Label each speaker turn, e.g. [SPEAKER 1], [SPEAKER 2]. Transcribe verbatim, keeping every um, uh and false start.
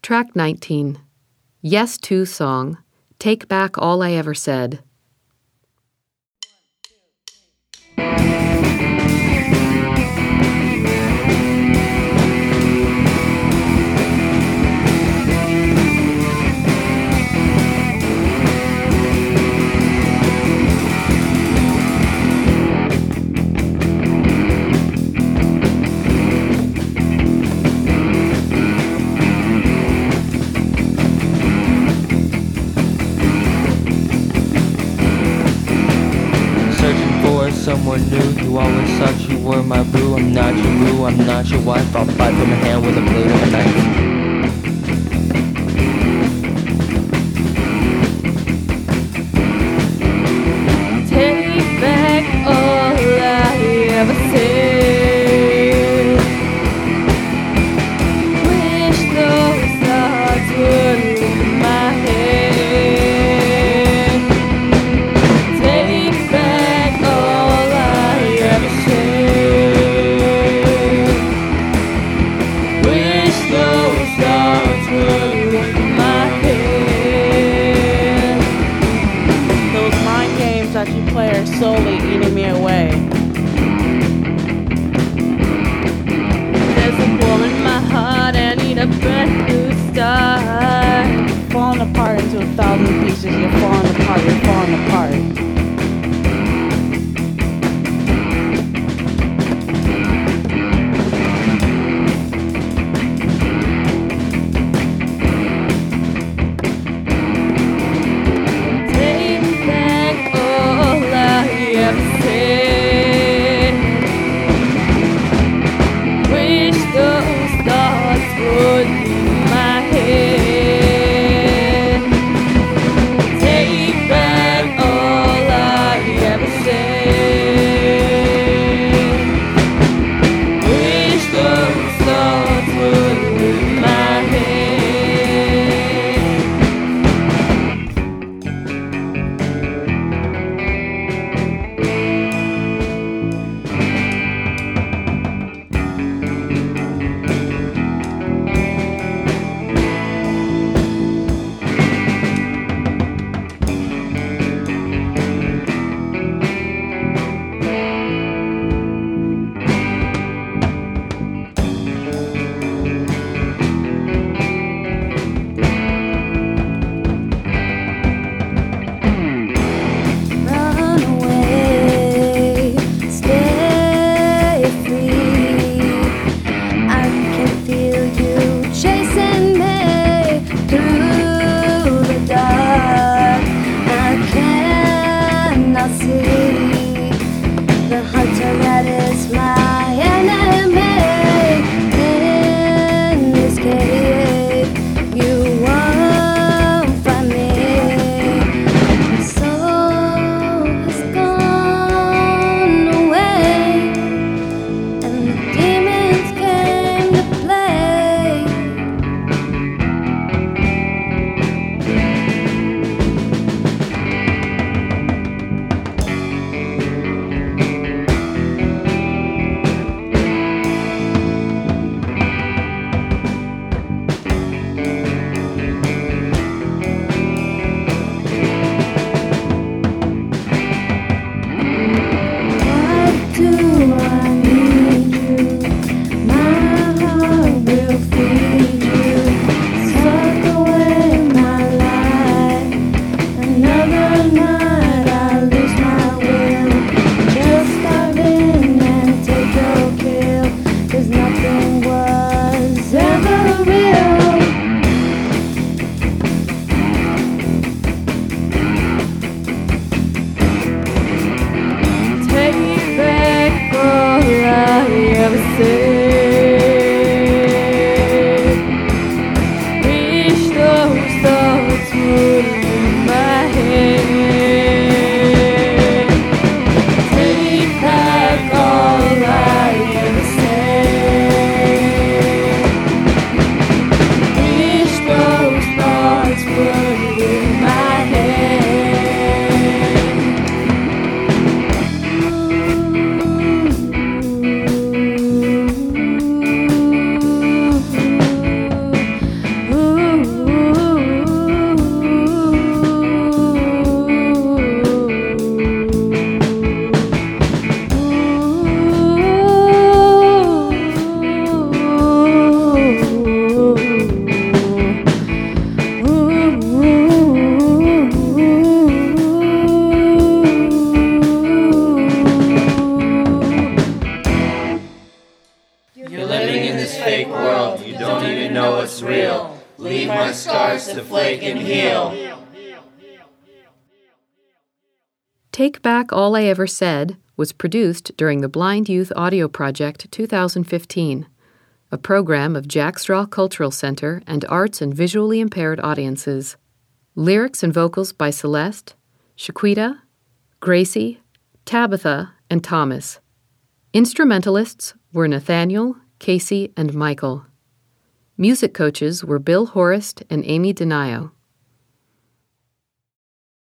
[SPEAKER 1] Track nineteen, Yes To song, Take Back All I Ever Said.
[SPEAKER 2] Someone new, you always thought you were my boo. I'm not your boo, I'm not your wife. I'll fight from a hand with a blade and a knife.
[SPEAKER 3] Take back all I ever said. Wish those thoughts would leave my head. Take back all I ever said. Wish those thoughts would leave my head. Those mind games that you play are slowly eating me away. There's a hole in my heart, I need a brand new start. Falling apart into a thousand pieces, you're falling apart, you're falling apart. Take back all I ever said. Wish those thoughts would leave my head. Take back all
[SPEAKER 4] real. Leave my scars to flake and heal.
[SPEAKER 1] Take Back All I Ever Said was produced during the Blind Youth Audio Project two thousand fifteen, a program of Jack Straw Cultural Center and arts and visually impaired audiences. Lyrics and vocals by Celeste, Shaquita, Gracie, Tabitha, and Thomas. Instrumentalists were Nathaniel, Casey, and Michael. Music coaches were Bill Horist and Amy Denio.